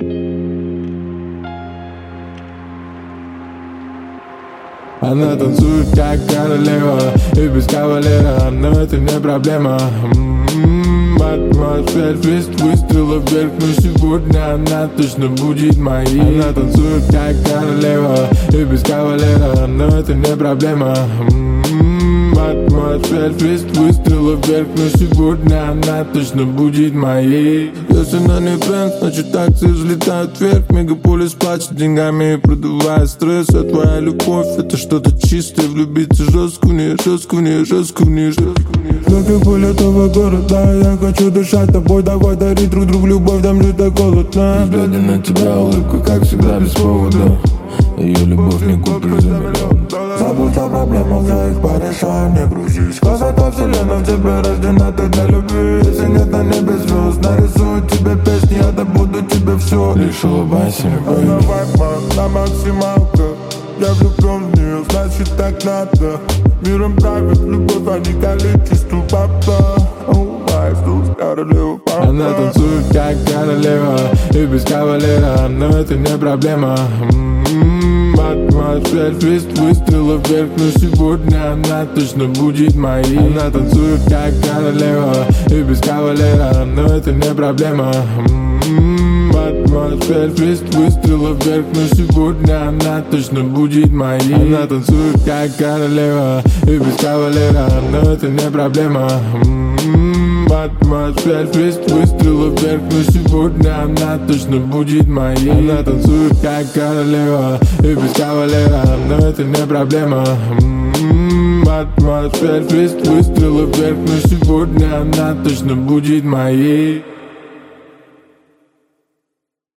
Она танцует как королева и без кавалера, но это не проблема. Атмосфера, свист выстрелов вверх, но сегодня она точно будет моей. Она танцует как королева и без кавалера, но это не проблема. Атмосфера, свист выстрелов вверх, но сегодня она точно будет моей. Если она не бренд, значит акции взлетают вверх. Мегаполис плачет деньгами и продувает стресс. А твоя любовь это что-то чистое. Влюбиться жестко в нее, жестко в нее, жестко в нее, жестко в нее. Как пыль этого города, я хочу дышать тобой. Давай дарить друг другу любовь, там же так холодно. Глядя на тебя улыбка, как всегда, без повода. Ее любовь не купишь за миллион. Забудь о проблемах, я их порешаю, не грузись. Красота вселенной в тебе рождена, ты для любви. Если нет на небе звезд, нарисую тебе песни, я добуду тебе все. Лишь улыбайся, не боись. Давай, на максималках. Я влюблен в нее, значит так надо. Миром правит любовь, а не количество папа. Она танцует как королева и без кавалера, но это не проблема. Атмосфера, свист выстрелов вверх, но сегодня она точно будет моей. Она танцует как королева и без кавалера, но это не проблема. Атмосфера, свист выстрелов вверх, но сегодня она точно будет моей. Она танцует как королева и без кавалера, но это не проблема. Атмосфера, свист выстрелов вверх, но сегодня она точно будет моей. Она танцует как королева и без кавалера, но это не проблема. Атмосфера, свист выстрелов вверх, но сегодня она точно будет моей.